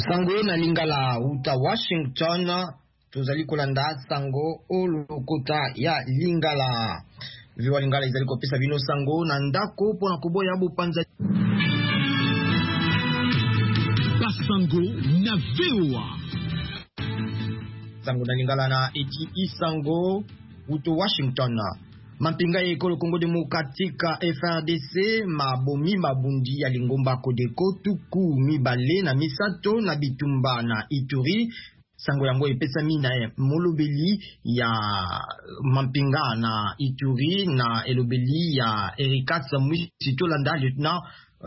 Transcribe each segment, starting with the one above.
Sango na lingala uta Washington tuzali kolanda sango olokota ya lingala viwa lingala izali kopesa bino sango na ndako pona kuboya bupanza Basango na vewa sango na lingala na eti isango uto Washington Mampinga ya ekolo Kongo Demokratika FRDC mabomi mabundi ya lingomba Kodeko tuku mibale na misato na bitumba na Ituri sango yango epesa mina molobeli ya mampinga na Ituri na elobeli ya Erika Samuisi Tolanda lieutenant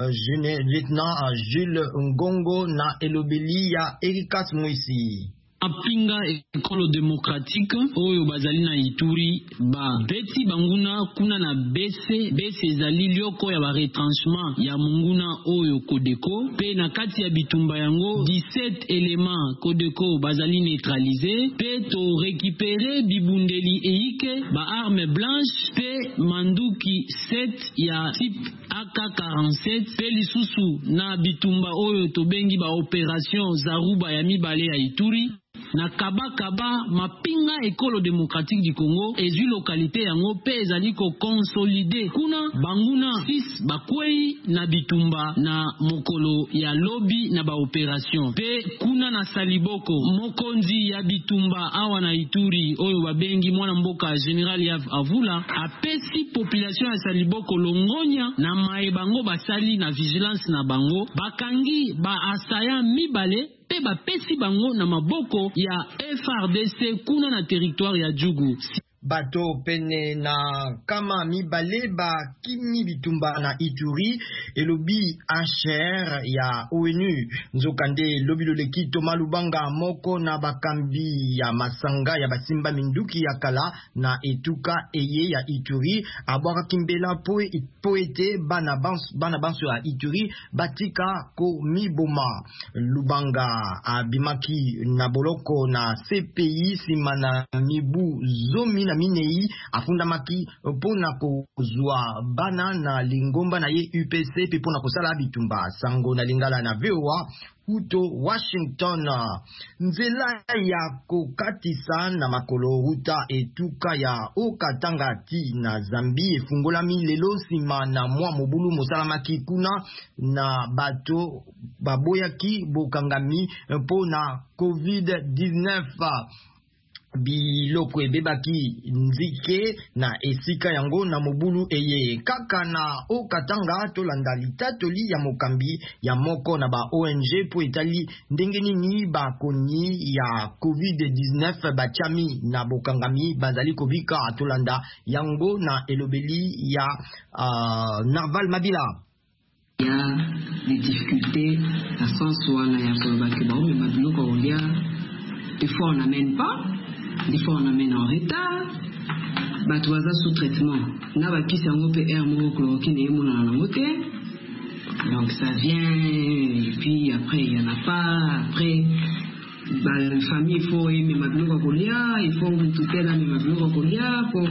Jules Ngongo na elobeli ya Erika Samuisi Apinga ekolo demokratique oyo bazali na Ituri ba beti banguna kuna na bese ezali lioko ya ba retranchement ya munguna oyo Kodeko pe na kati ya bitumba yango 17 éléments Kodeko bazali neutralisé pe to récupérer bibundeli eike ba arme blanche pe manduki 7 ya type AK-47 pe lisusu na bitumba oyo to bengi ba opération Zaruba ya mibale ya Ituri na kaba mapinga ekolo demokratique du Congo ezui localité yango pe ezali ko consolider kuna banguna 6 bakwei na bitumba na mokolo ya lobby na ba opération pe kuna na Saliboko mokonzi ya bitumba awa na Ituri oyo babengi mwana mboka General Yav Avula apesi population ya Saliboko longonya na mae bango basali na vigilance na bango bakangi ba asaya mibale pe ba pesi bango na maboko ya FRDC kuna na territoire ya Djugu. Bato pene na kama mibale ba kimi bitumba na Ituri elobi HR ya ONU nzokande lobi loleki Toma Lubanga moko na bakambi ya masanga ya basimba minduki ya kala na etuka eye ya Ituri abwaka kimbela poete bana banso ya Ituri batika ko miboma Lubanga abimaki na boloko na CPI simana mibu zomi na minei afundamaki pona kozwa bana na lingomba na ye UPC pe pona kosala bitumba sango na lingala na VOA uto Washington nzela ya kokatisa na makolo ruta etuka ya Okatanga ti na Zambi efungolami lelo sima na mwa mobulu mosalamaki kuna na bato baboyaki bokangami pona COVID-19 biloko ebebaki nzike na esika yango na mobulu eye kaka na Okatanga tolanda litatoli ya mokambi ya moko na ba ONG po etali ndenge nini bakoni ya COVID-19 bachami na bokangami bazali kobika tolanda yango na elobeli ya Narval Mabila. Il y a des difficultés à sens wana ya kolobaki ba mais mabiloko olia des fois on n'amène pas. Des fois on amène en retard. Batouaza sous traitement. Na ba kisi yango pe air moko chloroquine et mona na ngote. Donc ça vient et puis après il y en a pas. Après la famille il faut aimer ma blonde kolia, il faut tout là mais ma blonde kolia pour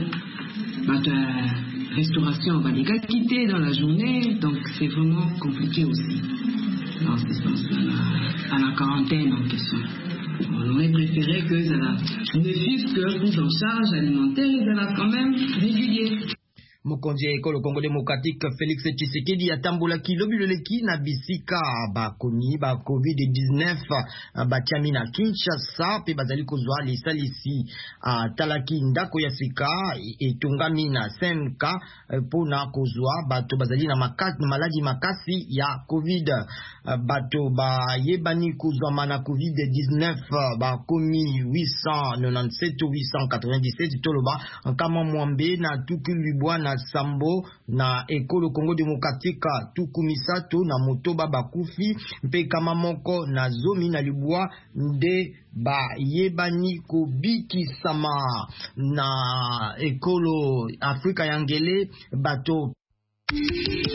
restauration va les gars quitter dans la journée. Donc c'est vraiment compliqué aussi. Dans ce sens-là à la quarantaine en question. On aurait préféré que ça ne vive que prise en charge alimentaire et ça l'a quand même régulier. Mokonzi ya ekolo Kongo Demokratique Félix Tshisekedi atambola kilobi loleki na bisika bakoni ba COVID-19 batiami na Kinshasa pe bazali kozwa lisalisi talaki ndako ya sika etongami na senka pona kozwa bato bazali na maladi makasi ya COVID bato ba yebani kozwa na COVID-19 bakomi 897 897 toloba kama mwambe na tukilibwa na Sambo na ekolo Kongo Demokratika tukumisato na motoba bakufi mpe kama moko na zomi na libwa nde ba yebani kobiki sama na ekolo Afrika yangele bato